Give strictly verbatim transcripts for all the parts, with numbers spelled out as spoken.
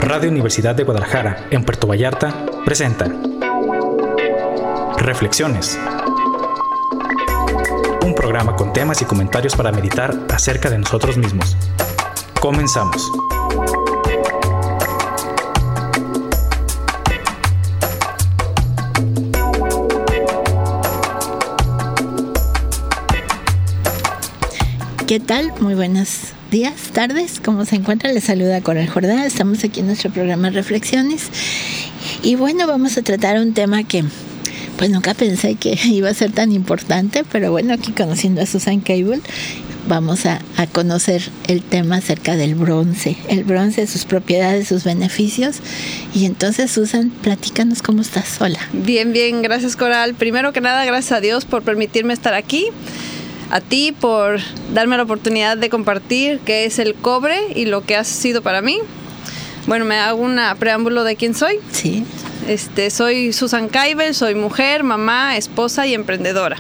Radio Universidad de Guadalajara, en Puerto Vallarta, presenta Reflexiones. Un programa con temas y comentarios para meditar acerca de nosotros mismos. Comenzamos. ¿Qué tal? Muy buenos días, tardes. ¿Cómo se encuentra? Les saluda Coral Jordá. Estamos aquí en nuestro programa Reflexiones. Y bueno, vamos a tratar un tema que pues nunca pensé que iba a ser tan importante, pero bueno, aquí conociendo a Susan Campbell, vamos a, a conocer el tema acerca del bronce. El bronce, sus propiedades, sus beneficios. Y entonces, Susan, platícanos cómo estás sola. Bien, bien, gracias, Coral. Primero que nada, gracias a Dios por permitirme estar aquí. A ti por darme la oportunidad de compartir qué es el cobre y lo que ha sido para mí. Bueno, me hago un preámbulo de quién soy. Sí. Este, soy Susan Campbell, soy mujer, mamá, esposa y emprendedora.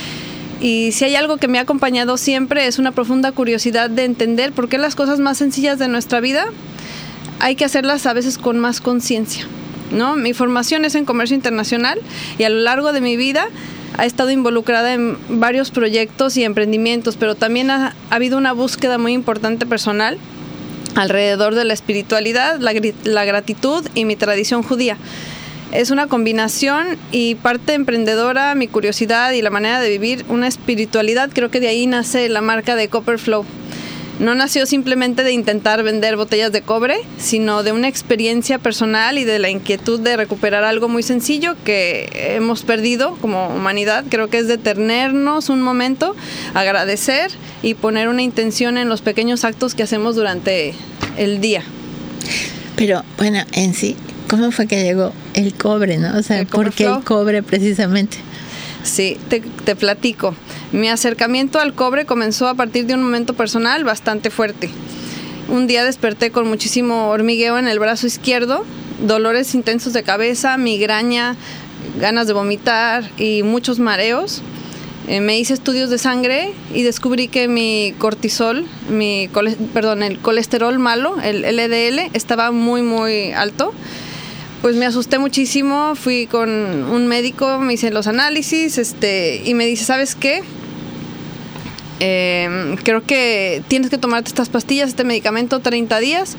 Y si hay algo que me ha acompañado siempre es una profunda curiosidad de entender por qué las cosas más sencillas de nuestra vida hay que hacerlas a veces con más conciencia, ¿no? Mi formación es en comercio internacional y a lo largo de mi vida ha estado involucrada en varios proyectos y emprendimientos, pero también ha, ha habido una búsqueda muy importante personal alrededor de la espiritualidad, la, la gratitud y mi tradición judía. Es una combinación y parte emprendedora, mi curiosidad y la manera de vivir una espiritualidad. Creo que de ahí nace la marca de Copper Flow. No nació simplemente de intentar vender botellas de cobre, sino de una experiencia personal y de la inquietud de recuperar algo muy sencillo que hemos perdido como humanidad. Creo que es detenernos un momento, agradecer y poner una intención en los pequeños actos que hacemos durante el día. Pero bueno, en sí, ¿cómo fue que llegó el cobre, no? O sea, ¿por qué el cobre precisamente? Sí, te, te platico. Mi acercamiento al cobre comenzó a partir de un momento personal bastante fuerte. Un día desperté con muchísimo hormigueo en el brazo izquierdo, dolores intensos de cabeza, migraña, ganas de vomitar y muchos mareos. Eh, me hice estudios de sangre y descubrí que mi cortisol, mi cole, perdón, el colesterol malo, el L D L, estaba muy, muy alto. Pues me asusté muchísimo, fui con un médico, me hice los análisis este, y me dice, ¿sabes qué? Eh, creo que tienes que tomarte estas pastillas, este medicamento treinta días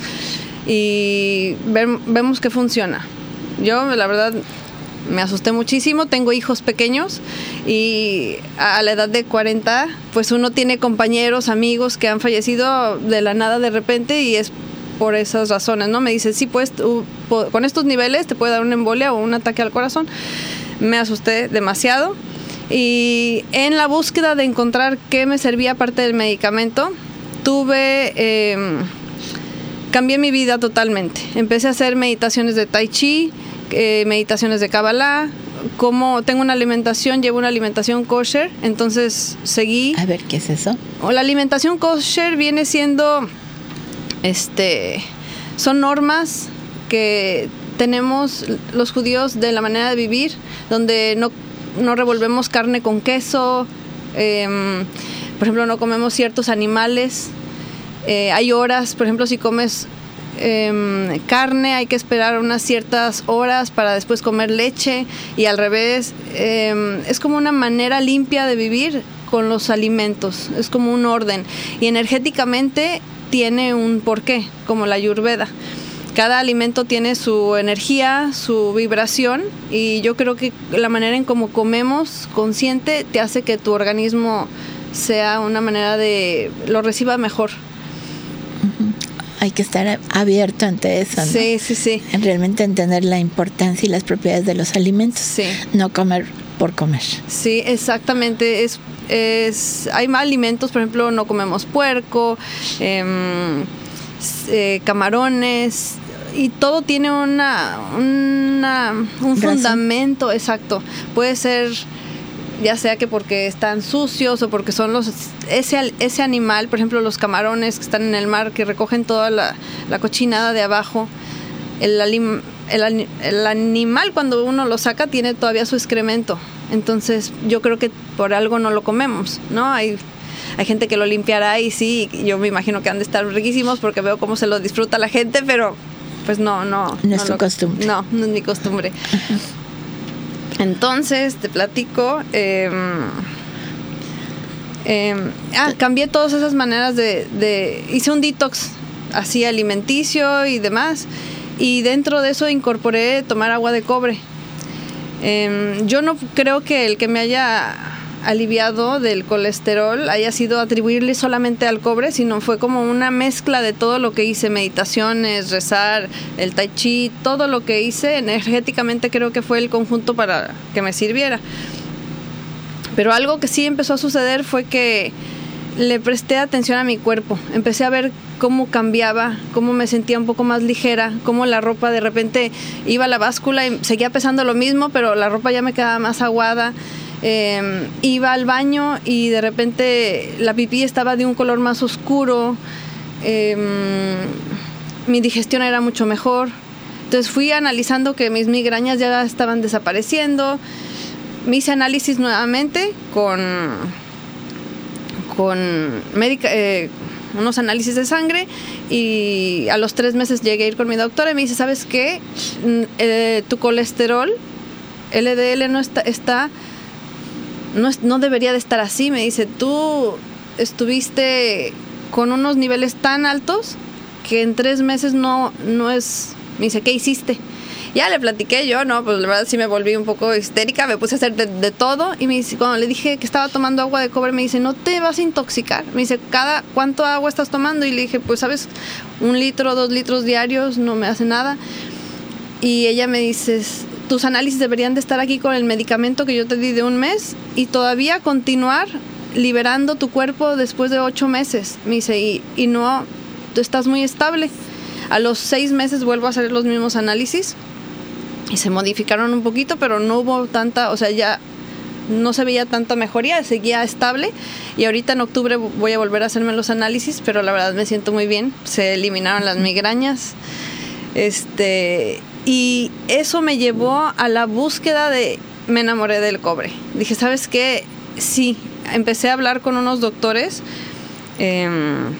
y ver, vemos que funciona. Yo, la verdad, me asusté muchísimo, tengo hijos pequeños y a la edad de cuarenta, pues uno tiene compañeros, amigos que han fallecido de la nada de repente y es por esas razones, ¿no? Me dice, sí, pues tú, con estos niveles te puede dar una embolia o un ataque al corazón. Me asusté demasiado y en la búsqueda de encontrar qué me servía aparte del medicamento, tuve, eh, cambié mi vida totalmente. Empecé a hacer meditaciones de Tai Chi, eh, meditaciones de Kabbalah. Como tengo una alimentación, llevo una alimentación kosher, entonces seguí. A ver, ¿qué es eso? O la alimentación kosher viene siendo... Este, son normas que tenemos los judíos de la manera de vivir, donde no, no revolvemos carne con queso, eh, por ejemplo, no comemos ciertos animales, eh, hay horas, por ejemplo, si comes eh, carne hay que esperar unas ciertas horas para después comer leche y al revés, eh, es como una manera limpia de vivir con los alimentos, es como un orden y energéticamente tiene un porqué, como la Ayurveda. Cada alimento tiene su energía, su vibración y yo creo que la manera en cómo comemos consciente te hace que tu organismo sea una manera de lo reciba mejor. Uh-huh. Hay que estar abierto ante eso, ¿no? Sí, sí, sí. Realmente entender la importancia y las propiedades de los alimentos. Sí. No comer por comer. Sí, exactamente. Es, es, hay más alimentos, por ejemplo, no comemos puerco, eh, eh, camarones, y todo tiene una, una un fundamento, ¿razón? Exacto. Puede ser ya sea que porque están sucios o porque son los ese, ese animal, por ejemplo, los camarones que están en el mar, que recogen toda la, la cochinada de abajo. El, el, el, el animal, cuando uno lo saca, tiene todavía su excremento. Entonces, yo creo que por algo no lo comemos, ¿no? Hay, hay gente que lo limpiará y sí, yo me imagino que han de estar riquísimos porque veo cómo se lo disfruta la gente, pero pues no, no. No, no es tu lo, costumbre. No, no es mi costumbre. Ajá. Entonces, te platico. Eh, eh, ah, cambié todas esas maneras de, de... Hice un detox así alimenticio y demás. Y dentro de eso incorporé tomar agua de cobre. Eh, yo no creo que el que me haya aliviado del colesterol haya sido atribuirle solamente al cobre, sino fue como una mezcla de todo lo que hice, meditaciones, rezar, el tai chi, todo lo que hice energéticamente creo que fue el conjunto para que me sirviera. Pero algo que sí empezó a suceder fue que le presté atención a mi cuerpo, empecé a ver cómo cambiaba, cómo me sentía un poco más ligera, cómo la ropa de repente iba a la báscula y seguía pesando lo mismo, pero la ropa ya me quedaba más aguada. Eh, iba al baño y de repente la pipí estaba de un color más oscuro, eh, mi digestión era mucho mejor. Entonces fui analizando que mis migrañas ya estaban desapareciendo. Me hice análisis nuevamente con, con médica, eh, unos análisis de sangre, y a los tres meses llegué a ir con mi doctora y me dice, ¿sabes qué? Eh, tu colesterol, L D L, no está... está No, es, no debería de estar así. Me dice, tú estuviste con unos niveles tan altos que en tres meses no, no es... Me dice, ¿qué hiciste? Ya le platiqué yo, no, pues la verdad sí me volví un poco histérica, me puse a hacer de, de todo. Y me dice, cuando le dije que estaba tomando agua de cobre, me dice, ¿no te vas a intoxicar? Me dice, ¿cada cuánto agua estás tomando? Y le dije, pues sabes, un litro, dos litros diarios, no me hace nada. Y ella me dice, tus análisis deberían de estar aquí con el medicamento que yo te di de un mes y todavía continuar liberando tu cuerpo después de ocho meses. Me dice, y, y no, tú estás muy estable. A los seis meses vuelvo a hacer los mismos análisis y se modificaron un poquito, pero no hubo tanta, o sea, ya no se veía tanta mejoría, seguía estable. Y ahorita en octubre voy a volver a hacerme los análisis, pero la verdad me siento muy bien. Se eliminaron las migrañas. Este... Y eso me llevó a la búsqueda de... Me enamoré del cobre. Dije, ¿sabes qué? Sí, empecé a hablar con unos doctores. Eh,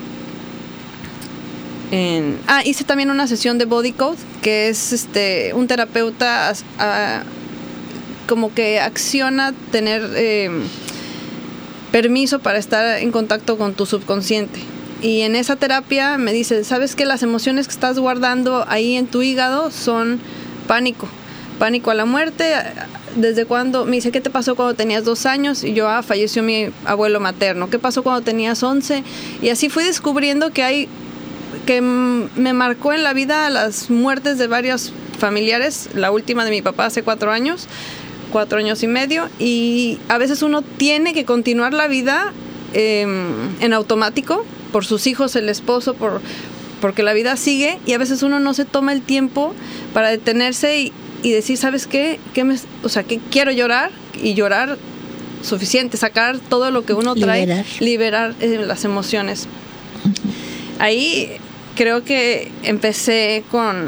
en, ah, hice también una sesión de Body Code, que es este un terapeuta a, como que acciona tener eh, permiso para estar en contacto con tu subconsciente. Y en esa terapia me dice, ¿sabes qué? Las emociones que estás guardando ahí en tu hígado son pánico, pánico a la muerte. ¿Desde cuándo? Me dice, ¿qué te pasó cuando tenías dos años? Y yo, ah, falleció mi abuelo materno. ¿Qué pasó cuando tenías once? Y así fui descubriendo que hay, que me marcó en la vida las muertes de varios familiares. La última de mi papá hace cuatro años, cuatro años y medio. Y a veces uno tiene que continuar la vida eh, en automático, por sus hijos, el esposo, por porque la vida sigue, y a veces uno no se toma el tiempo para detenerse y, y decir, ¿sabes qué? ¿Qué me, o sea, que quiero llorar y llorar suficiente, sacar todo lo que uno trae, liberar, liberar eh, las emociones. Uh-huh. Ahí creo que empecé con,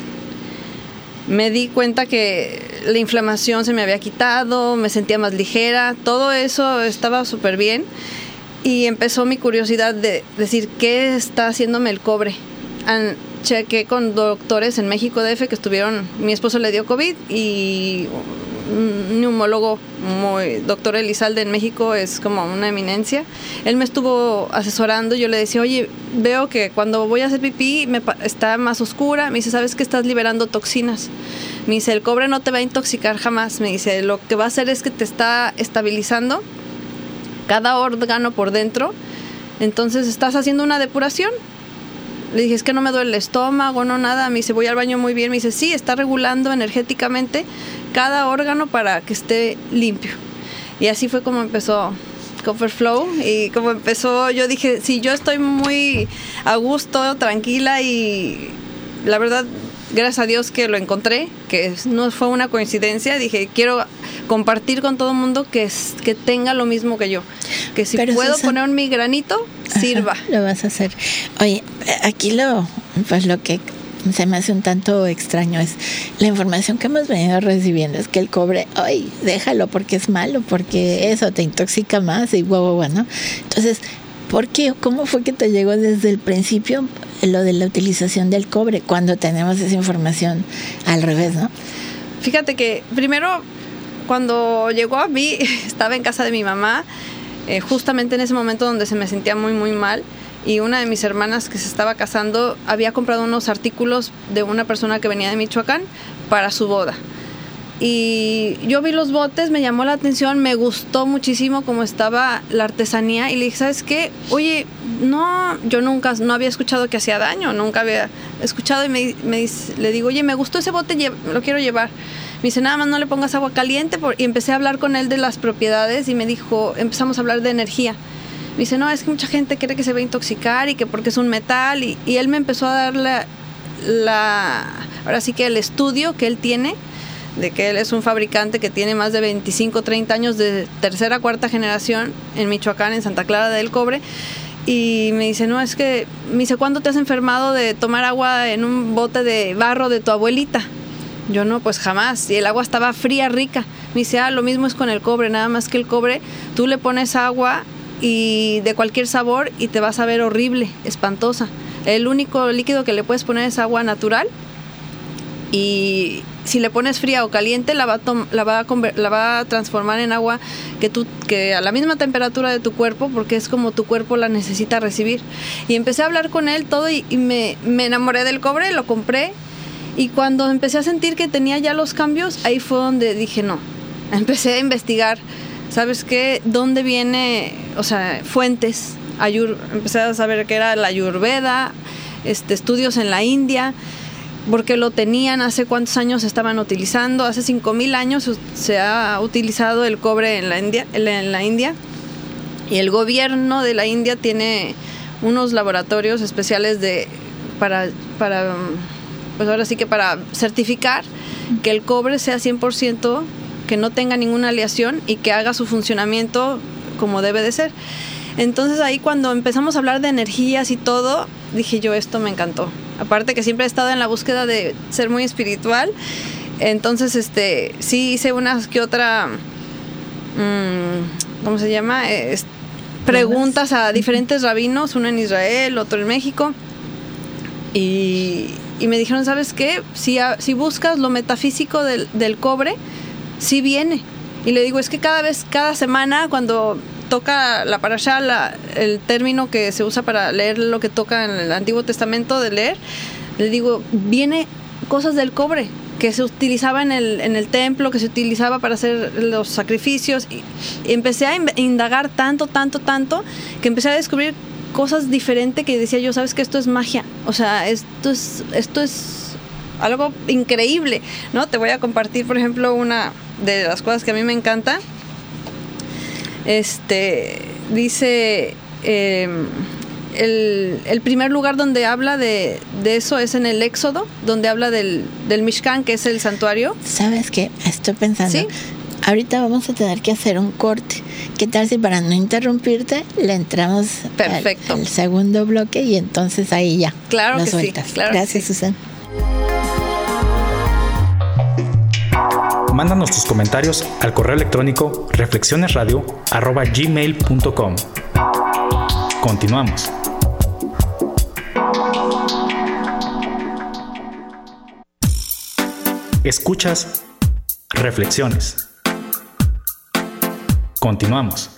me di cuenta que la inflamación se me había quitado, me sentía más ligera, todo eso estaba súper bien. Y empezó mi curiosidad de decir, ¿qué está haciéndome el cobre? And chequé con doctores en México D F que estuvieron, mi esposo le dio COVID y un neumólogo, muy, doctor Elizalde en México es como una eminencia. Él me estuvo asesorando, yo le decía, oye, veo que cuando voy a hacer pipí me está más oscura. Me dice, ¿sabes que estás liberando toxinas? Me dice, el cobre no te va a intoxicar jamás. Me dice, lo que va a hacer es que te está estabilizando cada órgano por dentro, entonces estás haciendo una depuración. Le dije, es que no me duele el estómago, no nada. Me dice, voy al baño muy bien. Me dice, sí, está regulando energéticamente cada órgano para que esté limpio. Y así fue como empezó Copper Flow, y como empezó, yo dije, sí, yo estoy muy a gusto, tranquila, y la verdad, gracias a Dios que lo encontré, que no fue una coincidencia. Dije, quiero compartir con todo el mundo que, que tenga lo mismo que yo, que si Pero puedo Susan, poner mi granito, sirva. Ajá, lo vas a hacer. Oye, aquí lo, pues lo que se me hace un tanto extraño es la información que hemos venido recibiendo, es que el cobre, ay, déjalo porque es malo, porque eso te intoxica más y guau, guau, guau, ¿no? Entonces, ¿por qué? ¿Cómo fue que te llegó desde el principio? lo de la utilización del cobre cuando tenemos esa información al revés, ¿no? Fíjate que primero, cuando llegó a mí, estaba en casa de mi mamá, eh, justamente en ese momento donde se me sentía muy, muy mal, y una de mis hermanas que se estaba casando había comprado unos artículos de una persona que venía de Michoacán para su boda. Y yo vi los botes, me llamó la atención, me gustó muchísimo cómo estaba la artesanía y le dije, ¿sabes qué? Oye, no, yo nunca, no había escuchado que hacía daño, nunca había escuchado y me, me le digo, oye, me gustó ese bote, lo quiero llevar. Me dice, nada más no le pongas agua caliente, y empecé a hablar con él de las propiedades y me dijo, empezamos a hablar de energía. Me dice, no, es que mucha gente cree que se va a intoxicar y que porque es un metal, y, y él me empezó a dar la, la, ahora sí que el estudio que él tiene, de que él es un fabricante que tiene más de veinticinco, treinta años de tercera, cuarta generación en Michoacán, en Santa Clara del Cobre, y me dice, no, es que, me dice, ¿cuándo te has enfermado de tomar agua en un bote de barro de tu abuelita? Yo no, pues jamás, y el agua estaba fría, rica. Me dice, ah, lo mismo es con el cobre, nada más que el cobre, tú le pones agua y de cualquier sabor y te vas a ver horrible, espantosa. El único líquido que le puedes poner es agua natural, y si le pones fría o caliente la va a, tom- la va a, conver- la va a transformar en agua que, tú, que a la misma temperatura de tu cuerpo, porque es como tu cuerpo la necesita recibir. Y empecé a hablar con él todo y, y me, me enamoré del cobre, lo compré, y cuando empecé a sentir que tenía ya los cambios, ahí fue donde dije no. Empecé a investigar, ¿sabes qué? ¿Dónde viene? O sea, fuentes. Ayur, empecé a saber que era la Ayurveda, este, estudios en la India, porque lo tenían, hace cuántos años estaban utilizando, hace cinco mil años se ha utilizado el cobre en la India, en la India, y el gobierno de la India tiene unos laboratorios especiales de para, para pues ahora sí que para certificar que el cobre sea cien por ciento, que no tenga ninguna aleación y que haga su funcionamiento como debe de ser. Entonces ahí cuando empezamos a hablar de energías y todo, dije yo, esto me encantó. Aparte que siempre he estado en la búsqueda de ser muy espiritual, entonces este sí hice una que otra, mmm, ¿cómo se llama? Es, preguntas a diferentes rabinos, uno en Israel, otro en México, y, y me dijeron, ¿sabes qué? Si, si buscas lo metafísico del, del cobre, sí viene. Y le digo, es que cada vez, cada semana cuando toca la parashá, la, el término que se usa para leer lo que toca en el Antiguo Testamento de leer, le digo, viene cosas del cobre que se utilizaba en el, en el templo, que se utilizaba para hacer los sacrificios, y, y empecé a indagar tanto, tanto, tanto, que empecé a descubrir cosas diferentes que decía yo, sabes que esto es magia, o sea, esto es, esto es algo increíble, ¿no? Te voy a compartir, por ejemplo, una de las cosas que a mí me encanta. Este dice eh, el, el primer lugar donde habla de, de eso es en el Éxodo, donde habla del, del Mishkan, que es el santuario. ¿Sabes qué? Estoy pensando, ¿sí? Ahorita vamos a tener que hacer un corte. ¿Qué tal si para no interrumpirte le entramos Perfecto. Al, al segundo bloque y entonces ahí ya claro lo que sueltas? Sí, claro Gracias, que sí. Susana. Mándanos tus comentarios al correo electrónico reflexionesradio arroba gmail punto com. Continuamos. Escuchas Reflexiones. Continuamos.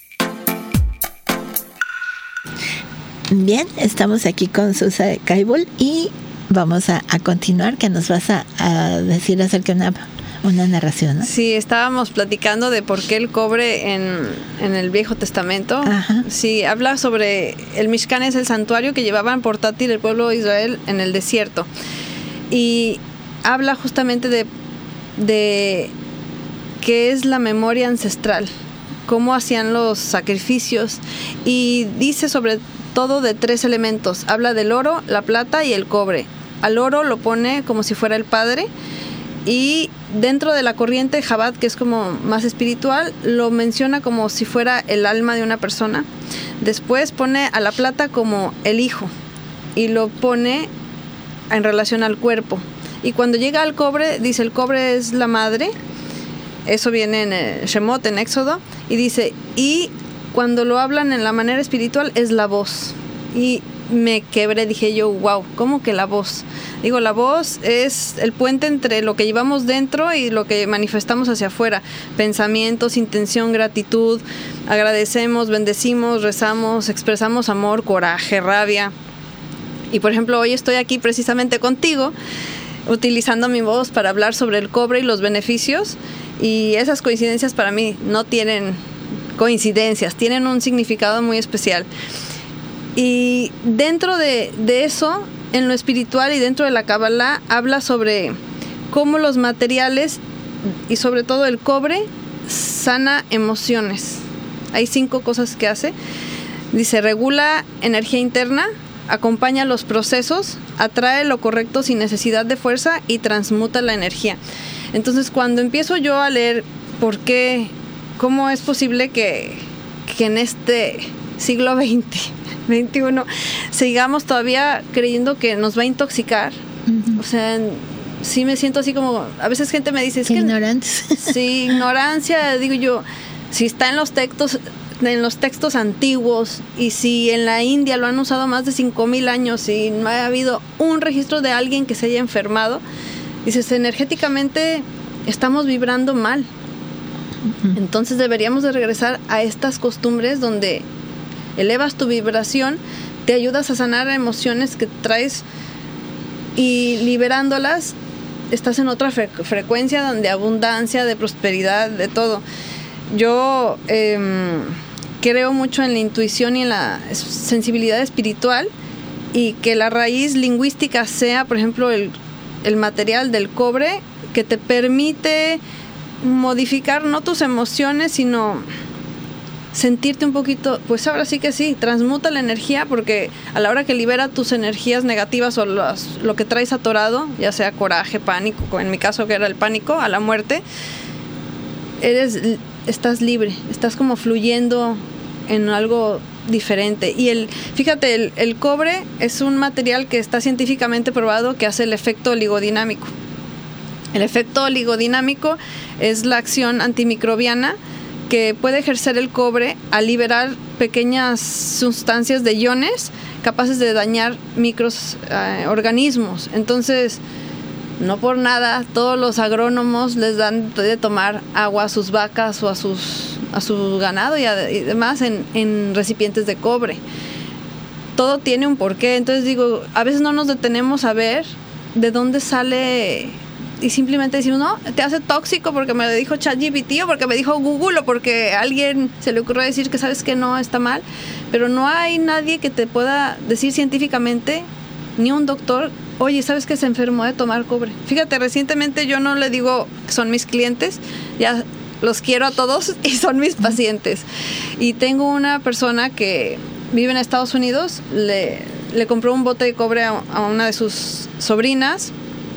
Bien, estamos aquí con Susa Caibol y vamos a, a continuar, que nos vas a, a decir acerca de una, una narración, ¿no? Sí, estábamos platicando de por qué el cobre en, en el Viejo Testamento. Ajá. Sí, habla sobre el Mishkan, es el santuario que llevaban portátil el pueblo de Israel en el desierto. Y habla justamente de, de qué es la memoria ancestral, cómo hacían los sacrificios, y dice sobre todo de tres elementos. Habla del oro, la plata y el cobre. Al oro lo pone como si fuera el padre, y dentro de la corriente Chabad, que es como más espiritual, lo menciona como si fuera el alma de una persona. Después pone a la plata como el hijo y lo pone en relación al cuerpo. Y cuando llega al cobre, dice el cobre es la madre. Eso viene en el Shemot, en Éxodo, y dice, y cuando lo hablan en la manera espiritual es la voz. Y me quebré, dije yo, wow, ¿cómo que la voz? Digo, la voz es el puente entre lo que llevamos dentro y lo que manifestamos hacia afuera. Pensamientos, intención, gratitud, agradecemos, bendecimos, rezamos, expresamos amor, coraje, rabia. Y por ejemplo, hoy estoy aquí precisamente contigo, utilizando mi voz para hablar sobre el cobre y los beneficios. Y esas coincidencias para mí no tienen coincidencias, tienen un significado muy especial. Y dentro de, de eso, en lo espiritual y dentro de la Kabbalah, habla sobre cómo los materiales y sobre todo el cobre sana emociones. Hay cinco cosas que hace. Dice, regula energía interna, acompaña los procesos, atrae lo correcto sin necesidad de fuerza y transmuta la energía. Entonces, cuando empiezo yo a leer por qué, cómo es posible que, que en este siglo veinte, veintiuno sigamos todavía creyendo que nos va a intoxicar. Uh-huh. O sea, sí me siento así como, a veces gente me dice, es que ignorancia. Sí, ignorancia, digo yo, si está en los textos, en los textos antiguos, y si en la India lo han usado más de cinco mil años y no ha habido un registro de alguien que se haya enfermado, dices, energéticamente estamos vibrando mal. Uh-huh. Entonces deberíamos de regresar a estas costumbres donde elevas tu vibración, te ayudas a sanar emociones que traes y liberándolas estás en otra fre- frecuencia donde abundancia, de prosperidad, de todo. Yo eh, creo mucho en la intuición y en la sensibilidad espiritual, y que la raíz lingüística sea, por ejemplo, el, el material del cobre que te permite modificar no tus emociones, sino sentirte un poquito, pues ahora sí que sí, transmuta la energía, porque a la hora que libera tus energías negativas o los, lo que traes atorado, ya sea coraje, pánico, en mi caso que era el pánico a la muerte, eres, estás libre, estás como fluyendo en algo diferente. Y el, fíjate, el, el cobre es un material que está científicamente probado que hace el efecto oligodinamico. El efecto oligodinamico es la acción antimicrobiana que puede ejercer el cobre al liberar pequeñas sustancias de iones capaces de dañar microorganismos. Eh, Entonces, no por nada, todos los agrónomos les dan de tomar agua a sus vacas o a sus a su ganado y, a, y demás en, en recipientes de cobre. Todo tiene un porqué. Entonces digo, a veces no nos detenemos a ver de dónde sale, y simplemente decimos, no, te hace tóxico porque me lo dijo ChatGPT o porque me dijo Google o porque a alguien se le ocurrió decir que sabes que no está mal, pero no hay nadie que te pueda decir científicamente, ni un doctor, oye, ¿sabes que se enfermó de tomar cobre? Fíjate, recientemente yo no le digo que son mis clientes, ya los quiero a todos y son mis pacientes. Y tengo una persona que vive en Estados Unidos, le, le compró un bote de cobre a, a una de sus sobrinas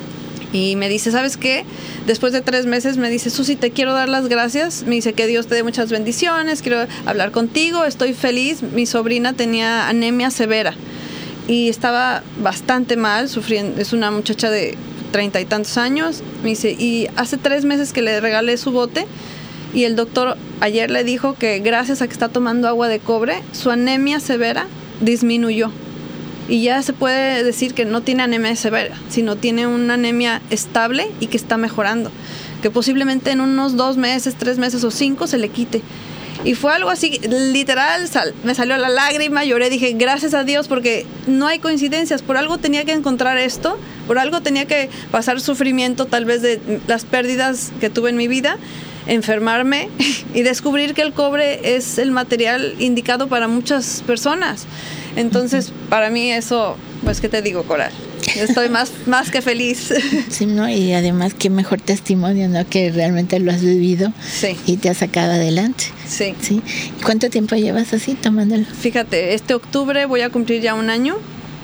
y me dice, ¿sabes qué? Después de tres meses me dice, Susi, te quiero dar las gracias. Me dice que Dios te dé muchas bendiciones, quiero hablar contigo, estoy feliz. Mi sobrina tenía anemia severa y estaba bastante mal, sufriendo. Es una muchacha de treinta y tantos años. Me dice, y hace tres meses que le regalé su bote y el doctor ayer le dijo que gracias a que está tomando agua de cobre, su anemia severa disminuyó. Y ya se puede decir que no tiene anemia severa, sino tiene una anemia estable y que está mejorando. Que posiblemente en unos dos meses, tres meses o cinco se le quite. Y fue algo así, literal, sal, me salió la lágrima, lloré, dije, gracias a Dios, porque no hay coincidencias. Por algo tenía que encontrar esto, por algo tenía que pasar sufrimiento tal vez de las pérdidas que tuve en mi vida, enfermarme y descubrir que el cobre es el material indicado para muchas personas. Entonces, para mí eso, pues, ¿qué te digo, Coral? Estoy más, más que feliz. Sí, ¿no? Y además, qué mejor testimonio, ¿no? Que realmente lo has vivido, sí, y te has sacado adelante. Sí. Sí. ¿Cuánto tiempo llevas así tomándolo? Fíjate, este octubre voy a cumplir ya un año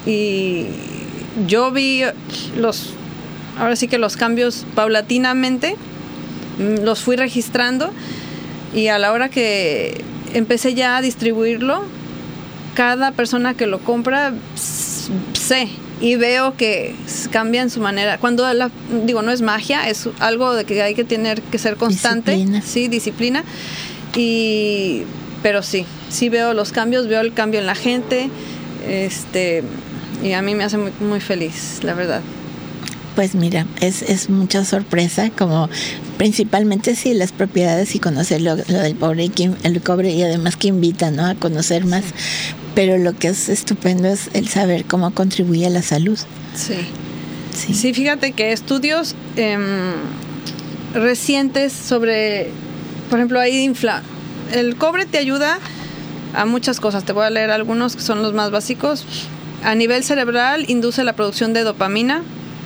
y yo vi los, ahora sí que los cambios paulatinamente, los fui registrando y a la hora que empecé ya a distribuirlo, cada persona que lo compra sé y veo que cambian su manera. Cuando la, digo, no es magia, es algo de que hay que tener que ser constante, disciplina. Sí, disciplina. Y pero sí, sí veo los cambios, veo el cambio en la gente. Este, y a mí me hace muy, muy feliz, la verdad. Pues mira, es, es mucha sorpresa, como principalmente sí las propiedades y conocer lo, lo del pobre, el cobre, y además que invita, ¿no?, a conocer más. Pero lo que es estupendo es el saber cómo contribuye a la salud. Sí. Sí, sí, fíjate que estudios eh, recientes sobre, por ejemplo, hay infla, el cobre te ayuda a muchas cosas. Te voy a leer algunos que son los más básicos. A nivel cerebral, induce la producción de dopamina,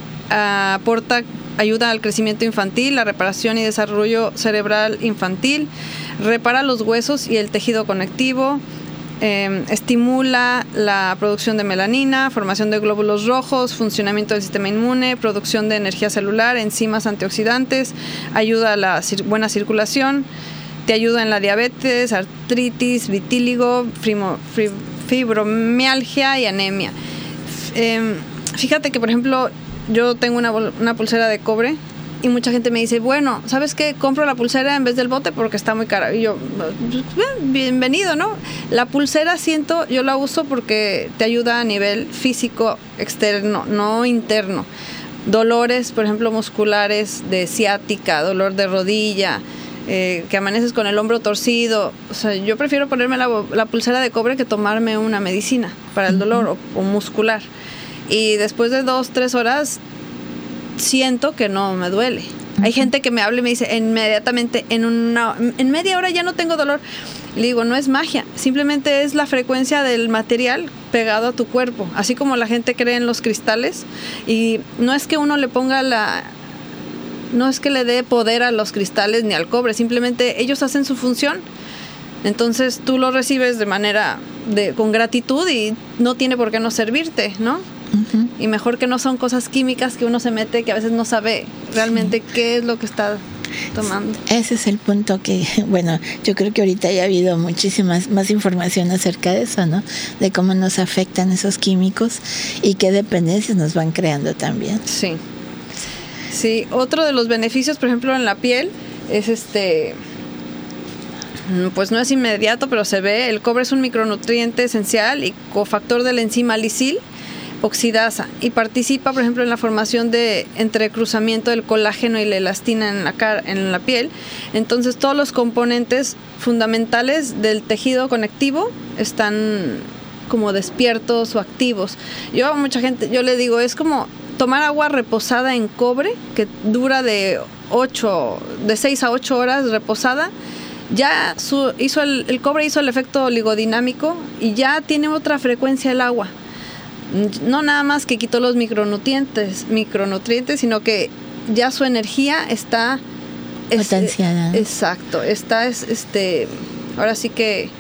aporta ayuda al crecimiento infantil, la reparación y desarrollo cerebral infantil, repara los huesos y el tejido conectivo, eh, estimula la producción de melanina, formación de glóbulos rojos, funcionamiento del sistema inmune, producción de energía celular, enzimas antioxidantes, ayuda a la cir- buena circulación, te ayuda en la diabetes, artritis, vitíligo, frimo, fri- fibromialgia y anemia. Eh, fíjate que, por ejemplo, yo tengo una, una pulsera de cobre y mucha gente me dice, bueno, ¿sabes qué? Compro la pulsera en vez del bote porque está muy cara. Y yo, bienvenido, ¿no? La pulsera, siento, yo la uso porque te ayuda a nivel físico externo, no interno. Dolores, por ejemplo, musculares, de ciática, dolor de rodilla, eh, que amaneces con el hombro torcido. O sea, yo prefiero ponerme la, la pulsera de cobre que tomarme una medicina para el dolor o, o muscular. Y después de dos, tres horas, siento que no me duele. Uh-huh. Hay gente que me habla y me dice inmediatamente, en una, en media hora ya no tengo dolor. Le digo, no es magia, simplemente es la frecuencia del material pegado a tu cuerpo. Así como la gente cree en los cristales. Y no es que uno le ponga la... No es que le dé poder a los cristales ni al cobre, simplemente ellos hacen su función. Entonces tú lo recibes de manera de, con gratitud y no tiene por qué no servirte, ¿no? Uh-huh. Y mejor que no son cosas químicas que uno se mete, que a veces no sabe realmente sí. qué es lo que está tomando. Ese es el punto que, bueno, yo creo que ahorita ya ha habido muchísimas más información acerca de eso, ¿no? De cómo nos afectan esos químicos y qué dependencias nos van creando también. Sí. Sí, otro de los beneficios, por ejemplo, en la piel es este... Pues no es inmediato, pero se ve. El cobre es un micronutriente esencial y cofactor de la enzima lisil oxidasa y participa, por ejemplo, en la formación de entrecruzamiento del colágeno y la elastina en la cara, en la piel. Entonces, todos los componentes fundamentales del tejido conectivo están como despiertos o activos. Yo a mucha gente, yo le digo, es como tomar agua reposada en cobre que dura de ocho, de seis a ocho horas reposada. Ya su, hizo el, el cobre hizo el efecto oligodinámico y ya tiene otra frecuencia el agua. No nada más que quitó los micronutrientes, micronutrientes, sino que ya su energía está potenciada. Es, exacto, está es, este, ahora sí que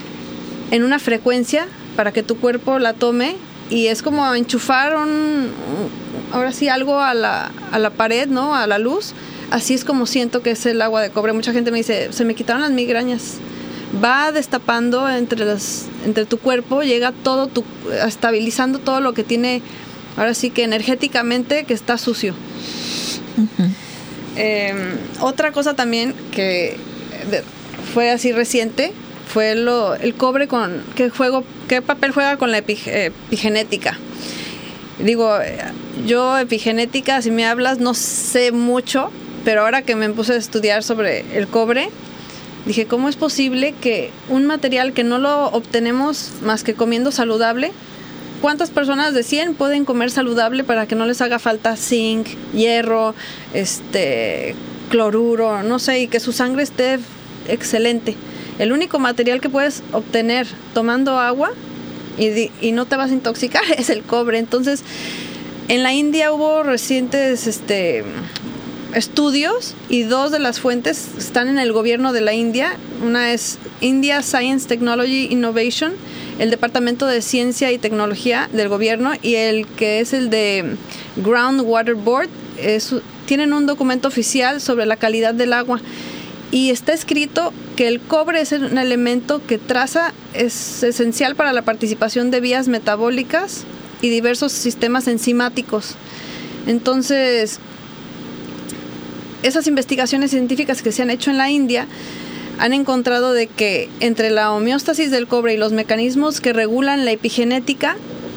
en una frecuencia para que tu cuerpo la tome y es como enchufar un, ahora sí algo a la, a la pared, ¿no? A la luz. Así es como siento que es el agua de cobre. Mucha gente me dice, se me quitaron las migrañas. Va destapando entre las, entre tu cuerpo, llega todo, tu, estabilizando todo lo que tiene, ahora sí que energéticamente, que está sucio. Uh-huh. Eh, otra cosa también que fue así reciente, fue lo, el cobre con, ¿qué, juego, qué papel juega con la epigenética? Digo, yo epigenética, si me hablas, no sé mucho, pero ahora que me puse a estudiar sobre el cobre, dije, ¿cómo es posible que un material que no lo obtenemos más que comiendo saludable? ¿Cuántas personas de cien pueden comer saludable para que no les haga falta zinc, hierro, este, cloruro, no sé, y que su sangre esté excelente? El único material que puedes obtener tomando agua y, y no te vas a intoxicar es el cobre. Entonces, en la India hubo recientes este, estudios y dos de las fuentes están en el gobierno de la India. Una es India Science Technology Innovation, el Departamento de Ciencia y Tecnología del gobierno, y el que es el de Groundwater Board. Es, tienen un documento oficial sobre la calidad del agua y está escrito que el cobre es un elemento que traza, es esencial para la participación de vías metabólicas y diversos sistemas enzimáticos. Entonces, esas investigaciones científicas que se han hecho en la India han encontrado de que entre la homeostasis del cobre y los mecanismos que regulan la epigenética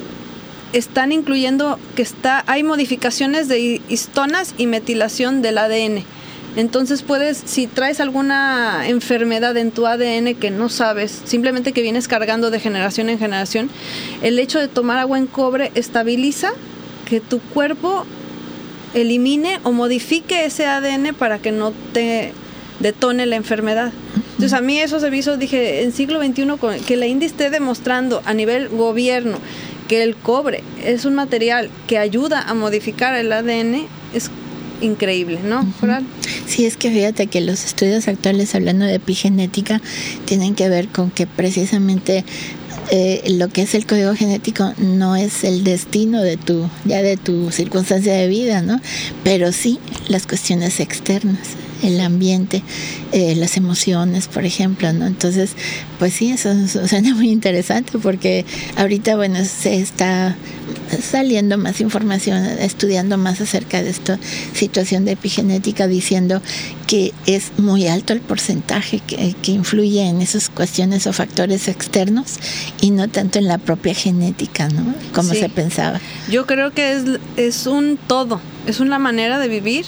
están incluyendo que está hay modificaciones de histonas y metilación del A D N. Entonces puedes, si traes alguna enfermedad en tu A D N que no sabes, simplemente que vienes cargando de generación en generación, el hecho de tomar agua en cobre estabiliza que tu cuerpo elimine o modifique ese A D N para que no te detone la enfermedad. Entonces a mí eso se me hizo, dije, en siglo veintiuno, que la India esté demostrando a nivel gobierno que el cobre es un material que ayuda a modificar el A D N, es increíble, ¿no? Uh-huh. Sí, es que fíjate que los estudios actuales hablando de epigenética tienen que ver con que precisamente eh, lo que es el código genético no es el destino de tu, ya de tu circunstancia de vida, ¿no? Pero sí las cuestiones externas, el ambiente, eh, las emociones, por ejemplo, ¿no? Entonces, pues sí, eso, eso suena muy interesante porque ahorita, bueno, se está saliendo más información, estudiando más acerca de esta situación de epigenética, diciendo que es muy alto el porcentaje que, que influye en esas cuestiones o factores externos y no tanto en la propia genética, ¿no? Como sí. se pensaba. Yo creo que es, es un todo, es una manera de vivir.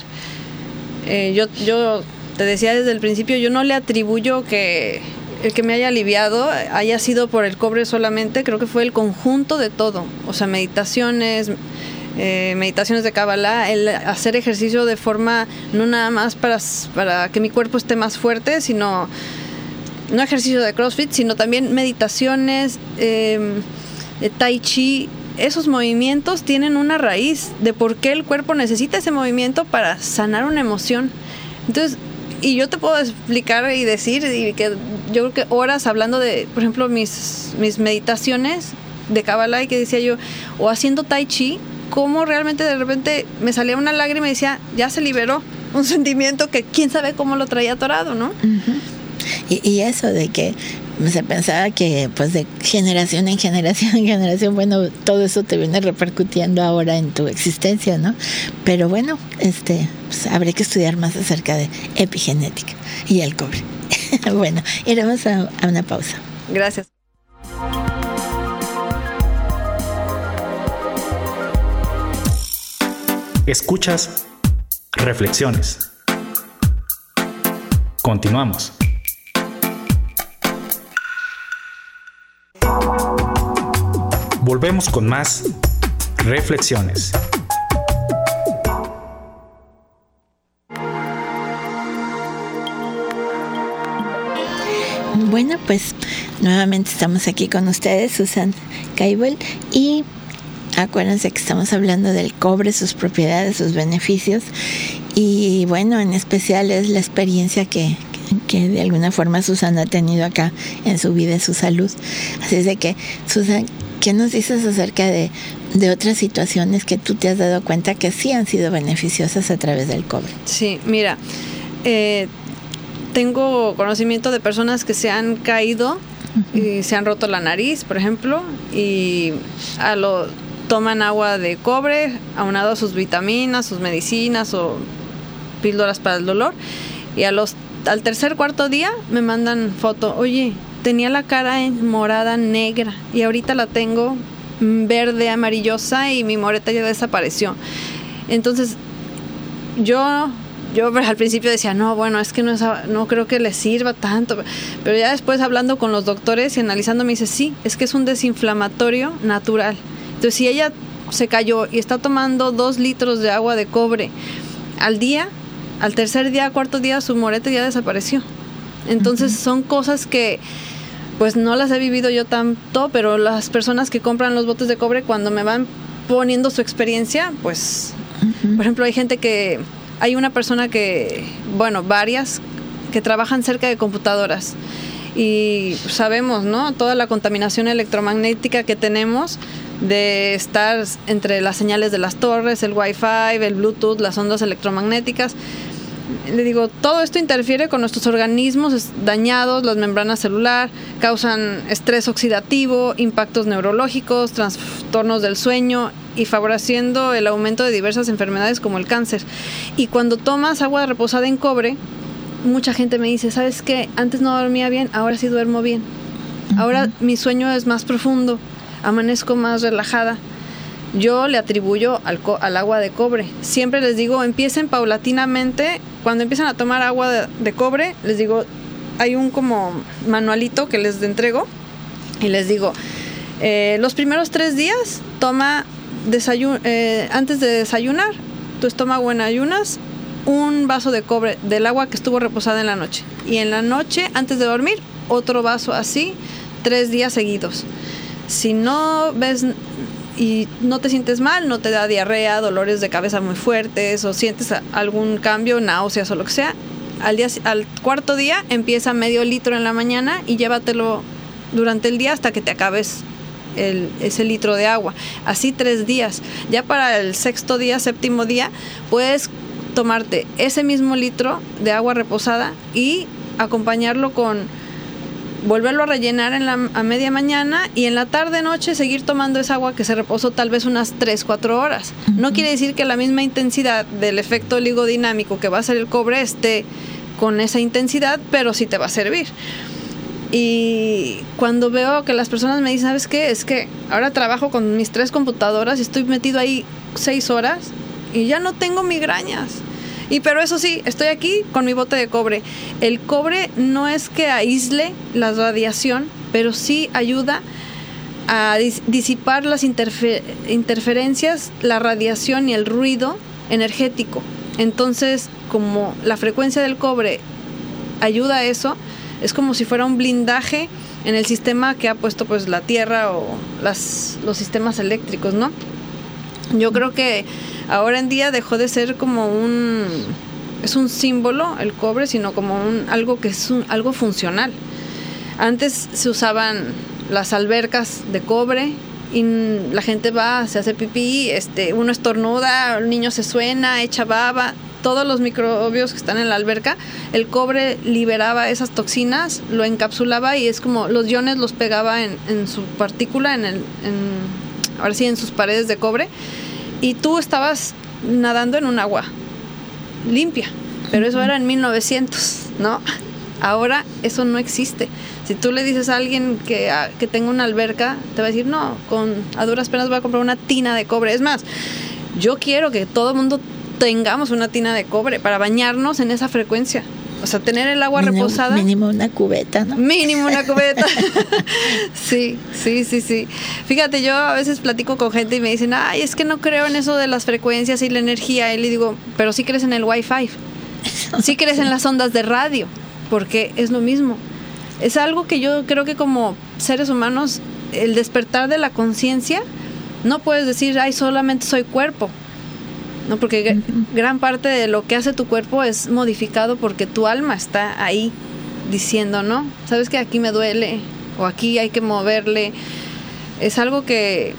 Eh, yo, yo te decía desde el principio, yo no le atribuyo que el que me haya aliviado haya sido por el cobre solamente, creo que fue el conjunto de todo, o sea, meditaciones, eh, meditaciones de Kabbalah, el hacer ejercicio de forma no nada más para, para que mi cuerpo esté más fuerte, sino no ejercicio de CrossFit, sino también meditaciones, eh, Tai Chi. Esos movimientos tienen una raíz de por qué el cuerpo necesita ese movimiento para sanar una emoción. Entonces, y yo te puedo explicar y decir y que yo creo que horas hablando de, por ejemplo, mis, mis meditaciones de Kabbalah, y que decía yo, o haciendo Tai Chi, cómo realmente de repente me salía una lágrima y decía, ya se liberó un sentimiento que quién sabe cómo lo traía atorado, ¿no? Uh-huh. Y, y eso de que se pensaba que pues de generación en generación en generación, bueno, todo eso te viene repercutiendo ahora en tu existencia, ¿no? Pero bueno, este pues, habría que estudiar más acerca de epigenética y el cobre. Bueno, iremos a, a una pausa. Gracias. Escuchas Reflexiones. Continuamos. Volvemos con más Reflexiones. Bueno, pues nuevamente estamos aquí con ustedes, Susan Caibel, y acuérdense que estamos hablando del cobre, sus propiedades, sus beneficios, y bueno, en especial es la experiencia que, que de alguna forma Susan ha tenido acá en su vida y su salud. Así es de que, Susan, ¿qué nos dices acerca de, de otras situaciones que tú te has dado cuenta que sí han sido beneficiosas a través del cobre? Sí, mira, eh, tengo conocimiento de personas que se han caído uh-huh. y se han roto la nariz, por ejemplo, y a lo toman agua de cobre aunado a sus vitaminas, sus medicinas o píldoras para el dolor, y a los al tercer cuarto día me mandan foto, oye, tenía la cara en morada negra y ahorita la tengo verde amarillosa y mi moreta ya desapareció. Entonces yo yo al principio decía, no, bueno, es que no, es, no creo que le sirva tanto, pero ya después hablando con los doctores y analizando me dice, sí, es que es un desinflamatorio natural. Entonces si ella se cayó y está tomando dos litros de agua de cobre al día, al tercer día, cuarto día su moreta ya desapareció. Entonces uh-huh. son cosas que pues no las he vivido yo tanto, pero las personas que compran los botes de cobre, cuando me van poniendo su experiencia, pues uh-huh. por ejemplo hay gente que hay una persona que, bueno, varias que trabajan cerca de computadoras y sabemos, ¿no? Toda la contaminación electromagnética que tenemos de estar entre las señales de las torres, el Wi-Fi, el Bluetooth, las ondas electromagnéticas. Le digo, todo esto interfiere con nuestros organismos dañados, las membranas celular, causan estrés oxidativo, impactos neurológicos, trastornos del sueño y favoreciendo el aumento de diversas enfermedades como el cáncer. Y cuando tomas agua reposada en cobre, mucha gente me dice, ¿sabes qué? Antes no dormía bien, ahora sí duermo bien. Ahora uh-huh. mi sueño es más profundo, amanezco más relajada. Yo le atribuyo al, co- al agua de cobre. Siempre les digo, empiecen paulatinamente. Cuando empiezan a tomar agua de, de cobre, les digo, hay un como manualito que les entrego y les digo, eh, los primeros tres días toma desayun- eh, antes de desayunar, tu estómago en ayunas, un vaso de cobre del agua que estuvo reposada en la noche. Y en la noche, antes de dormir, otro vaso así, tres días seguidos. Si no ves y no te sientes mal, no te da diarrea, dolores de cabeza muy fuertes o sientes algún cambio, náuseas o lo que sea, al, día, al cuarto día empieza medio litro en la mañana y llévatelo durante el día hasta que te acabes el, ese litro de agua. Así tres días. Ya para el sexto día, séptimo día, puedes tomarte ese mismo litro de agua reposada y acompañarlo con volverlo a rellenar en la, a media mañana y en la tarde noche seguir tomando esa agua que se reposó tal vez unas tres, cuatro horas. Uh-huh. No quiere decir que la misma intensidad del efecto ligodinamico que va a hacer el cobre esté con esa intensidad, pero sí te va a servir. Y cuando veo que las personas me dicen, ¿sabes qué? Es que ahora trabajo con mis tres computadoras y estoy metido ahí seis horas y ya no tengo migrañas. Y pero eso sí, estoy aquí con mi bote de cobre. El cobre no es que aísle la radiación, pero sí ayuda a dis- disipar las interfe- interferencias, la radiación y el ruido energético. Entonces, como la frecuencia del cobre ayuda a eso, es como si fuera un blindaje en el sistema que ha puesto pues la Tierra o las, los sistemas eléctricos, ¿no? Yo creo que ahora en día dejó de ser como un es un símbolo el cobre, sino como un algo que es un, algo funcional. Antes se usaban las albercas de cobre y la gente va, se hace pipí, este, uno estornuda, el niño se suena, echa baba, todos los microbios que están en la alberca, el cobre liberaba esas toxinas, lo encapsulaba y es como los iones los pegaba en, en su partícula, en el, en, ahora sí en sus paredes de cobre, y tú estabas nadando en un agua limpia, pero eso era en mil novecientos, ¿no? Ahora eso no existe. Si tú le dices a alguien que, a, que tenga una alberca, te va a decir, no, con a duras penas voy a comprar una tina de cobre. Es más, yo quiero que todo el mundo tengamos una tina de cobre para bañarnos en esa frecuencia. O sea, tener el agua mínimo, reposada. Mínimo una cubeta, ¿no? Mínimo una cubeta. Sí, sí, sí, sí. Fíjate, yo a veces platico con gente y me dicen, ay, es que no creo en eso de las frecuencias y la energía. Y le digo, pero sí crees en el Wi-Fi. Sí crees en las ondas de radio, porque es lo mismo. Es algo que yo creo que como seres humanos, el despertar de la conciencia, no puedes decir, ay, solamente soy cuerpo. No, porque uh-huh. gran parte de lo que hace tu cuerpo es modificado porque tu alma está ahí diciendo, ¿no? Sabes que aquí me duele o aquí hay que moverle. Es algo que...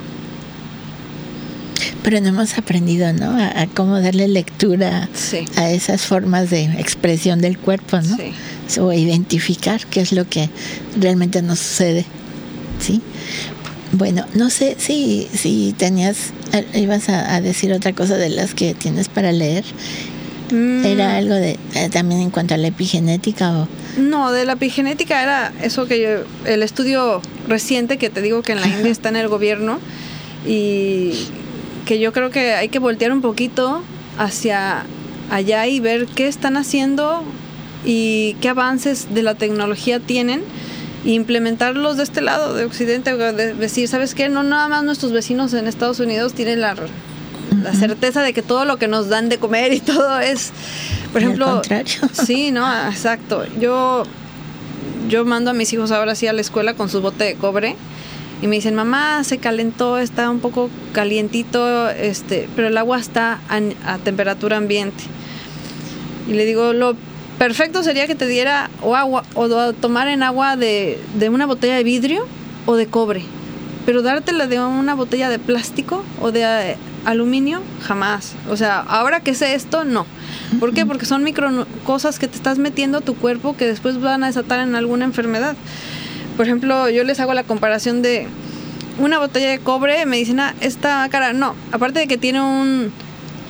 Pero no hemos aprendido, ¿no? A, a cómo darle lectura sí. a esas formas de expresión del cuerpo, ¿no? Sí. O identificar qué es lo que realmente nos sucede, ¿sí? Bueno, no sé si, si tenías, ibas a, a decir otra cosa de las que tienes para leer. Mm. ¿Era algo de eh, también en cuanto a la epigenética o...? No, de la epigenética era eso que yo, el estudio reciente que te digo que en la India está en el gobierno y que yo creo que hay que voltear un poquito hacia allá y ver qué están haciendo y qué avances de la tecnología tienen e implementarlos de este lado, de Occidente, de decir, ¿sabes qué? No nada más nuestros vecinos en Estados Unidos tienen la, la certeza de que todo lo que nos dan de comer y todo es, por ejemplo... Al contrario. Sí, no, exacto. Yo, yo mando a mis hijos ahora sí a la escuela con su bote de cobre y me dicen, mamá, se calentó, está un poco calientito, este, pero el agua está a, a temperatura ambiente. Y le digo, lo perfecto sería que te diera o agua o tomar en agua de, de una botella de vidrio o de cobre, pero dártela de una botella de plástico o de eh, aluminio, jamás. O sea, ahora que sé esto, no. ¿Por qué? Porque son micro cosas que te estás metiendo a tu cuerpo que después van a desatar en alguna enfermedad. Por ejemplo, yo les hago la comparación de una botella de cobre, me dicen, ah, esta cara, no, aparte de que tiene un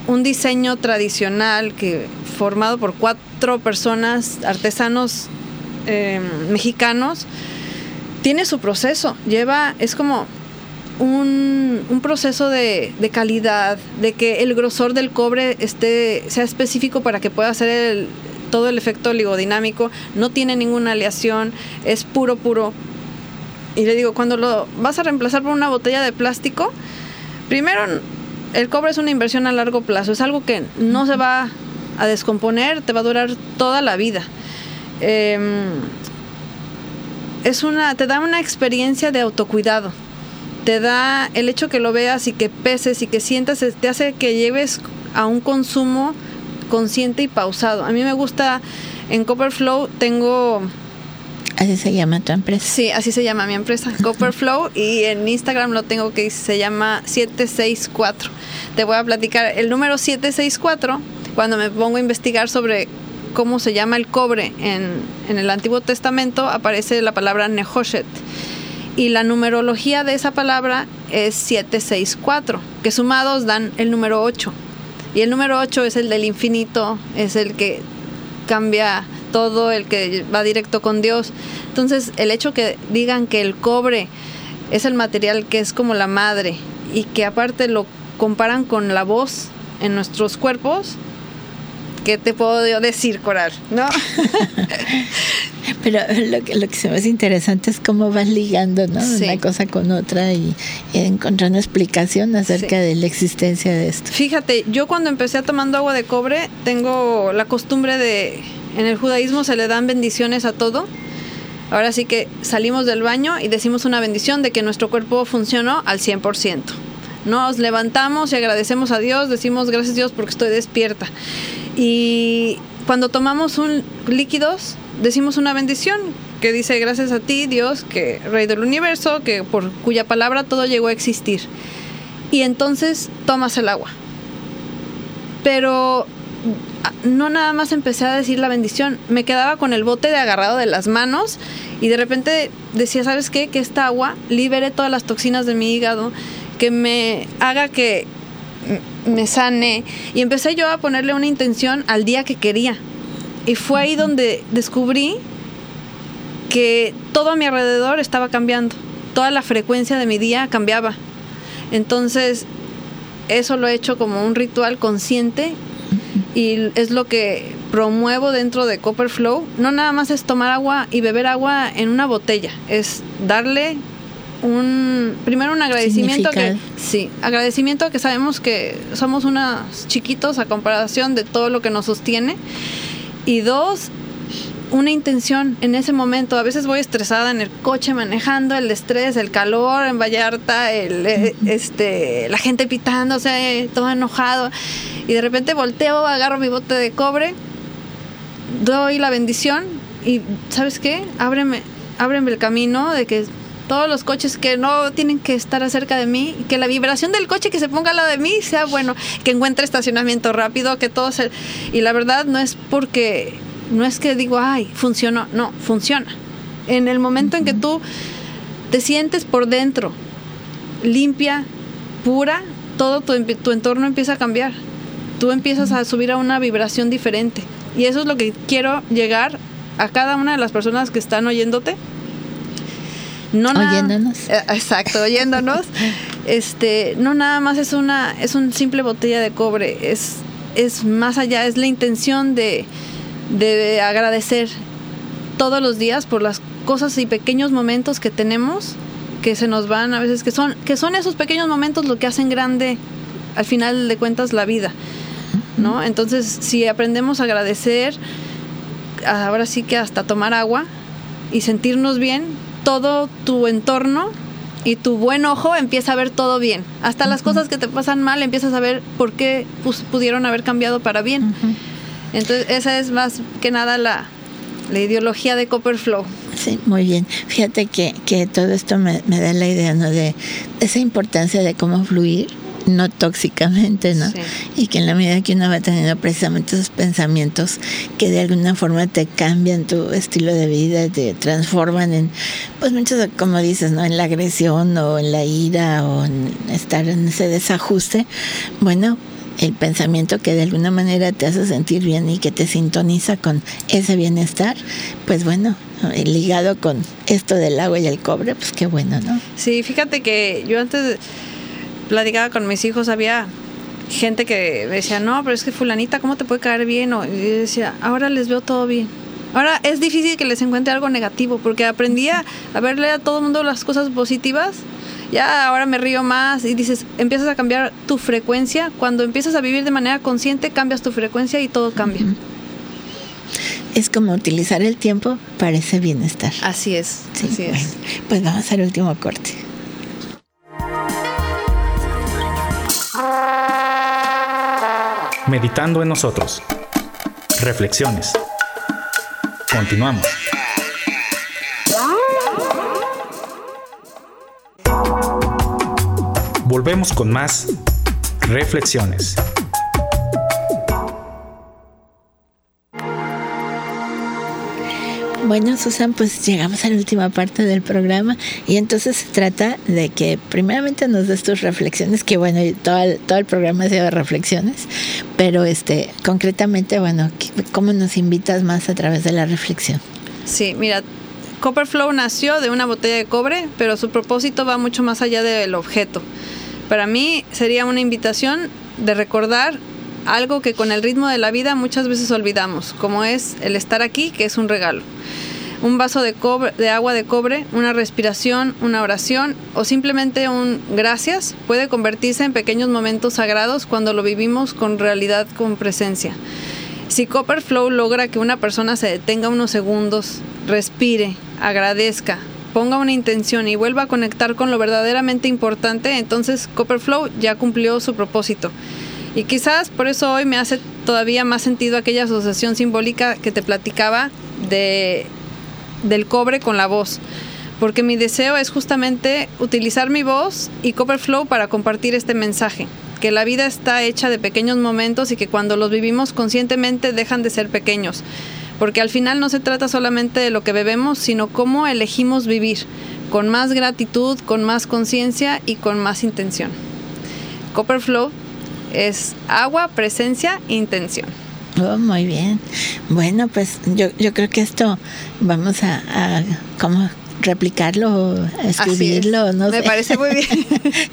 un diseño tradicional que formado por cuatro personas, artesanos eh, mexicanos, tiene su proceso. Lleva, es como un, un proceso de, de calidad, de que el grosor del cobre esté, sea específico para que pueda hacer el, todo el efecto oligodinámico. No tiene ninguna aleación, es puro, puro. Y le digo, cuando lo vas a reemplazar por una botella de plástico, primero, el cobre es una inversión a largo plazo, es algo que no se va a descomponer, te va a durar toda la vida. Eh, es una, te da una experiencia de autocuidado, te da el hecho que lo veas y que peses y que sientas, te hace que lleves a un consumo consciente y pausado. A mí me gusta, en Copper Flow tengo... ¿Así se llama tu empresa? Sí, así se llama mi empresa, Copper Flow, y en Instagram lo tengo que se llama siete seis cuatro. Te voy a platicar el número siete seis cuatro, cuando me pongo a investigar sobre cómo se llama el cobre en, en el Antiguo Testamento, aparece la palabra Nehoshet, y la numerología de esa palabra es siete seis cuatro, que sumados dan el número ocho, y el número ocho es el del infinito, es el que cambia todo, el que va directo con Dios. Entonces, el hecho que digan que el cobre es el material que es como la madre y que aparte lo comparan con la voz en nuestros cuerpos, ¿qué te puedo yo decir, Coral? ¿No? Pero lo que, lo que se me hace interesante es cómo vas ligando, ¿no? Sí. Una cosa con otra y, y encontrando explicación acerca sí. de la existencia de esto. Fíjate, yo cuando empecé tomando agua de cobre, tengo la costumbre de... En el judaísmo se le dan bendiciones a todo. Ahora sí que salimos del baño y decimos una bendición de que nuestro cuerpo funcionó al cien por ciento. Nos levantamos y agradecemos a Dios, decimos gracias Dios porque estoy despierta. Y cuando tomamos un líquidos, decimos una bendición que dice gracias a ti Dios, que Rey del Universo, que por cuya palabra todo llegó a existir. Y entonces tomas el agua. Pero no nada más empecé a decir la bendición, me quedaba con el bote de agarrado de las manos y de repente decía, ¿sabes qué? Que esta agua libere todas las toxinas de mi hígado, que me haga que me sane, y empecé yo a ponerle una intención al día que quería, y fue ahí donde descubrí que todo a mi alrededor estaba cambiando, toda la frecuencia de mi día cambiaba. Entonces eso lo he hecho como un ritual consciente y es lo que promuevo dentro de Copper Flow. No nada más es tomar agua y beber agua en una botella, es darle un primero un agradecimiento que, sí, agradecimiento a que sabemos que somos unos chiquitos a comparación de todo lo que nos sostiene, y dos, una intención en ese momento. A veces voy estresada en el coche manejando, el estrés, el calor en Vallarta, el, este, la gente pitándose, todo enojado, y de repente volteo, agarro mi bote de cobre, doy la bendición y ¿sabes qué? Ábreme, ábreme el camino de que todos los coches que no tienen que estar acerca de mí, que la vibración del coche que se ponga al lado de mí sea bueno, que encuentre estacionamiento rápido, que todo se... Y la verdad no es porque, no es que digo, ay, funcionó, no, funciona. En el momento en que tú te sientes por dentro limpia, pura, todo tu, tu entorno empieza a cambiar. Tú empiezas a subir a una vibración diferente. Y eso es lo que quiero llegar a cada una de las personas que están oyéndote. No oyéndonos. Nada, exacto, oyéndonos. este, no nada más es una, es un simple botella de cobre, es, es más allá, es la intención de, de agradecer todos los días por las cosas y pequeños momentos que tenemos, que se nos van a veces, que son, que son esos pequeños momentos lo que hacen grande al final de cuentas la vida, ¿no? Entonces, si aprendemos a agradecer, ahora sí que hasta tomar agua y sentirnos bien, todo tu entorno y tu buen ojo empieza a ver todo bien. Hasta uh-huh. las cosas que te pasan mal empiezas a ver por qué pues, pudieron haber cambiado para bien. Uh-huh. Entonces esa es más que nada la, la ideología de Copper Flow. Sí, muy bien. Fíjate que, que todo esto me, me da la idea, ¿no? De esa importancia de cómo fluir, no tóxicamente, ¿no? Sí. Y que en la medida que uno va teniendo precisamente esos pensamientos que de alguna forma te cambian tu estilo de vida, te transforman en, pues muchos, como dices, ¿no? En la agresión o en la ira o en estar en ese desajuste, bueno, el pensamiento que de alguna manera te hace sentir bien y que te sintoniza con ese bienestar, pues bueno, ligado con esto del agua y el cobre, pues qué bueno, ¿no? Sí, fíjate que yo antes platicaba con mis hijos, había gente que me decía, no, pero es que fulanita, ¿cómo te puede caer bien? O, y yo decía, ahora les veo todo bien. Ahora es difícil que les encuentre algo negativo, porque aprendí a, a verle a todo el mundo las cosas positivas. Ya ahora me río más y dices, empiezas a cambiar tu frecuencia. Cuando empiezas a vivir de manera consciente, cambias tu frecuencia y todo cambia. Uh-huh. Es como utilizar el tiempo para ese bienestar. Así es, sí, así bueno, es. Pues vamos al último corte. Meditando en nosotros. Reflexiones. Continuamos. Volvemos con más reflexiones. Bueno, Susan, pues llegamos a la última parte del programa y entonces se trata de que primeramente nos des tus reflexiones, que bueno, todo el, todo el programa ha sido de reflexiones, pero este, concretamente, bueno, ¿cómo nos invitas más a través de la reflexión? Sí, mira, Copper Flow nació de una botella de cobre, pero su propósito va mucho más allá del objeto. Para mí sería una invitación de recordar algo que con el ritmo de la vida muchas veces olvidamos, como es el estar aquí, que es un regalo. Un vaso de, cobre, de agua de cobre, una respiración, una oración o simplemente un gracias puede convertirse en pequeños momentos sagrados cuando lo vivimos con realidad, con presencia. Si Copper Flow logra que una persona se detenga unos segundos, respire, agradezca, ponga una intención y vuelva a conectar con lo verdaderamente importante, entonces Copper Flow ya cumplió su propósito. Y quizás por eso hoy me hace todavía más sentido aquella asociación simbólica que te platicaba de, del cobre con la voz. Porque mi deseo es justamente utilizar mi voz y Copper Flow para compartir este mensaje. Que la vida está hecha de pequeños momentos y que cuando los vivimos conscientemente dejan de ser pequeños. Porque al final no se trata solamente de lo que bebemos, sino cómo elegimos vivir. Con más gratitud, con más conciencia y con más intención. Copper Flow es agua, presencia, intención. Oh, muy bien. Bueno, pues yo, yo creo que esto vamos a, a ¿cómo replicarlo, escribirlo? No Me sé. parece muy bien.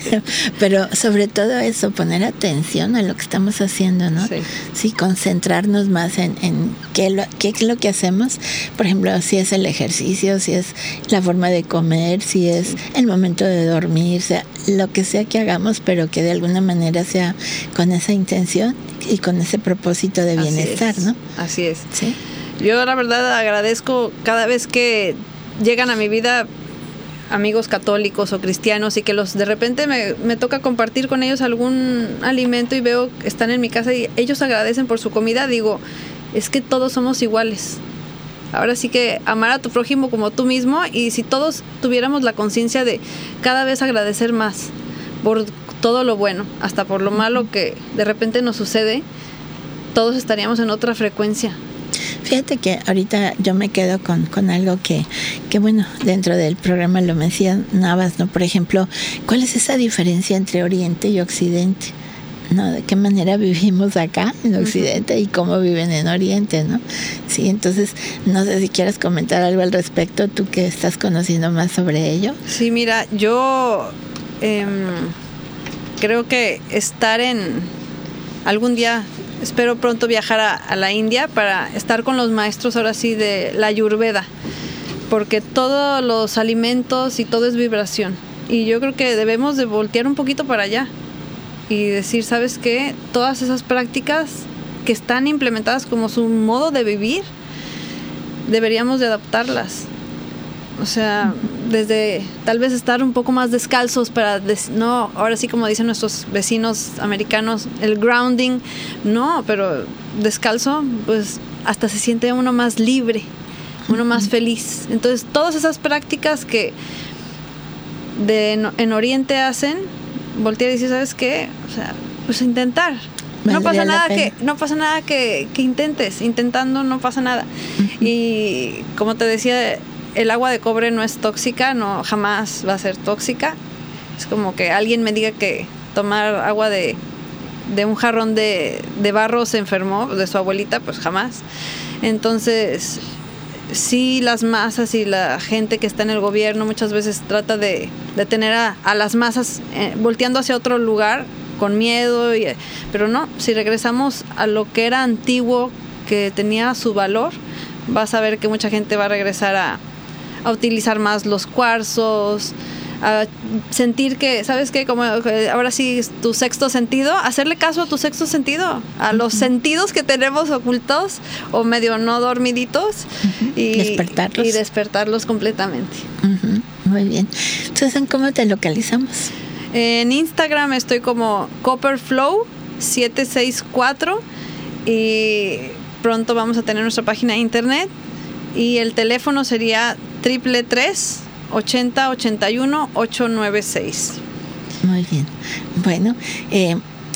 Pero sobre todo eso, poner atención a lo que estamos haciendo, ¿no? Sí, sí, concentrarnos más en, en qué, lo, qué es lo que hacemos. Por ejemplo, si es el ejercicio, si es la forma de comer, si es el momento de dormir, sea lo que sea que hagamos, pero que de alguna manera sea con esa intención y con ese propósito de bienestar, Así es, ¿no? Así es. Sí. Yo la verdad agradezco cada vez que llegan a mi vida amigos católicos o cristianos y que los de repente me, me toca compartir con ellos algún alimento y veo que están en mi casa y ellos agradecen por su comida. Digo, es que todos somos iguales. Ahora sí que amar a tu prójimo como tú mismo, y si todos tuviéramos la conciencia de cada vez agradecer más por todo lo bueno, hasta por lo malo que de repente nos sucede, todos estaríamos en otra frecuencia. Fíjate que ahorita yo me quedo con, con algo que, que, bueno, dentro del programa lo mencionabas, ¿no? Por ejemplo, ¿cuál es esa diferencia entre Oriente y Occidente? ¿No? ¿De qué manera vivimos acá en Occidente uh-huh. y cómo viven en Oriente, ¿no? Sí, entonces, no sé si quieres comentar algo al respecto, tú que estás conociendo más sobre ello. Sí, mira, yo eh, creo que estar en algún día... Espero pronto viajar a, a la India para estar con los maestros ahora sí de la Ayurveda, porque todos los alimentos y todo es vibración. Y yo creo que debemos de voltear un poquito para allá y decir, ¿sabes qué? Todas esas prácticas que están implementadas como su modo de vivir, deberíamos de adaptarlas. O sea, desde tal vez estar un poco más descalzos para, des- no, ahora sí como dicen nuestros vecinos americanos, el grounding, no, pero descalzo, pues hasta se siente uno más libre, uno más feliz. Entonces, todas esas prácticas que de, en, en Oriente hacen, voltear y decir, ¿sabes qué? O sea, pues intentar. No pasa nada que no pasa nada que, que intentes, intentando no pasa nada. Uh-huh. Y como te decía, el agua de cobre no es tóxica, no jamás va a ser tóxica. Es como que alguien me diga que tomar agua de de un jarrón de, de barro se enfermó, de su abuelita, pues jamás. Entonces, sí, las masas y la gente que está en el gobierno muchas veces trata de, de tener a, a las masas eh, volteando hacia otro lugar con miedo, y, pero no, si regresamos a lo que era antiguo, que tenía su valor, vas a ver que mucha gente va a regresar a, a utilizar más los cuarzos, a sentir que, ¿sabes qué? Como ahora sí, tu sexto sentido, hacerle caso a tu sexto sentido, a uh-huh. los sentidos que tenemos ocultos o medio no dormiditos, uh-huh. y despertarlos. Y despertarlos completamente. Uh-huh. Muy bien. Entonces, ¿cómo te localizamos? En Instagram estoy como Copperflow siete seis cuatro y pronto vamos a tener nuestra página de internet, y el teléfono sería triple tres ochenta ochenta y uno ochocientos noventa y seis. Muy bien. Bueno, eh,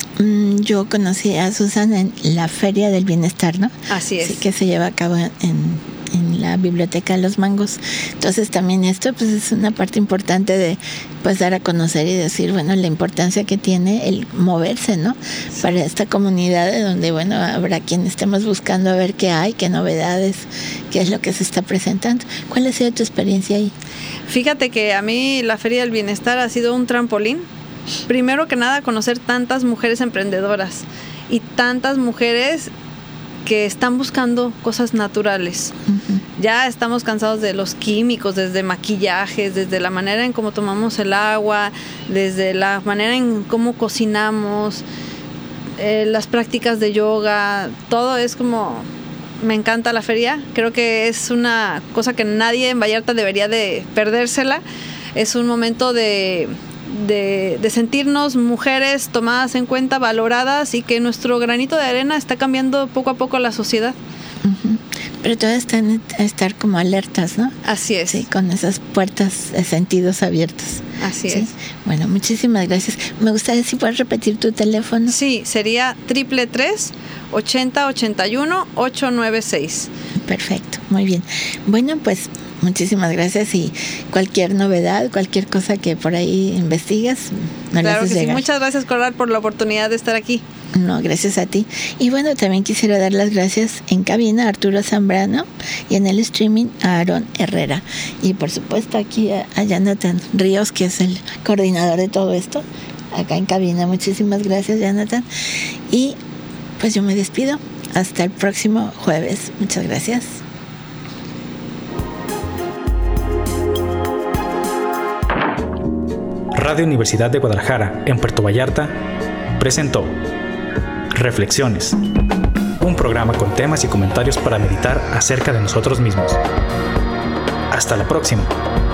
yo conocí a Susana en la Feria del Bienestar, ¿no? Así es. Sí, que se lleva a cabo en, en la Biblioteca de los Mangos. Entonces también esto pues es una parte importante de pues dar a conocer y decir, bueno, la importancia que tiene el moverse, ¿no? Sí. Para esta comunidad de donde, bueno, habrá quien estemos buscando a ver qué hay, qué novedades, qué es lo que se está presentando. ¿Cuál ha sido tu experiencia ahí? Fíjate que a mí la Feria del Bienestar ha sido un trampolín. Primero que nada, conocer tantas mujeres emprendedoras y tantas mujeres que están buscando cosas naturales. Uh-huh. Ya estamos cansados de los químicos, desde maquillajes, desde la manera en cómo tomamos el agua, desde la manera en cómo cocinamos, eh, las prácticas de yoga, todo es como... Me encanta la feria, creo que es una cosa que nadie en Vallarta debería de perdérsela. Es un momento de, de, de sentirnos mujeres tomadas en cuenta, valoradas, y que nuestro granito de arena está cambiando poco a poco la sociedad. Uh-huh. Pero todas están a estar como alertas, ¿no? Así es. Sí, con esas puertas de sentidos abiertos. Así ¿sí? es. Bueno, muchísimas gracias. Me gustaría si puedes repetir tu teléfono. Sí, sería triple tres ochenta ochenta y uno ochocientos noventa y seis. Perfecto, muy bien. Bueno, pues muchísimas gracias, y cualquier novedad, cualquier cosa que por ahí investigas, no claro le haces que llegar. Sí. Muchas gracias, Coral, por la oportunidad de estar aquí. No, gracias a ti. Y bueno, también quisiera dar las gracias en cabina a Arturo Zambrano y en el streaming a Aaron Herrera. Y por supuesto aquí a, a Jonathan Ríos, que es el coordinador de todo esto, acá en cabina. Muchísimas gracias, Jonathan. Y pues yo me despido. Hasta el próximo jueves. Muchas gracias. Radio Universidad de Guadalajara, en Puerto Vallarta, presentó Reflexiones, un programa con temas y comentarios para meditar acerca de nosotros mismos. Hasta la próxima.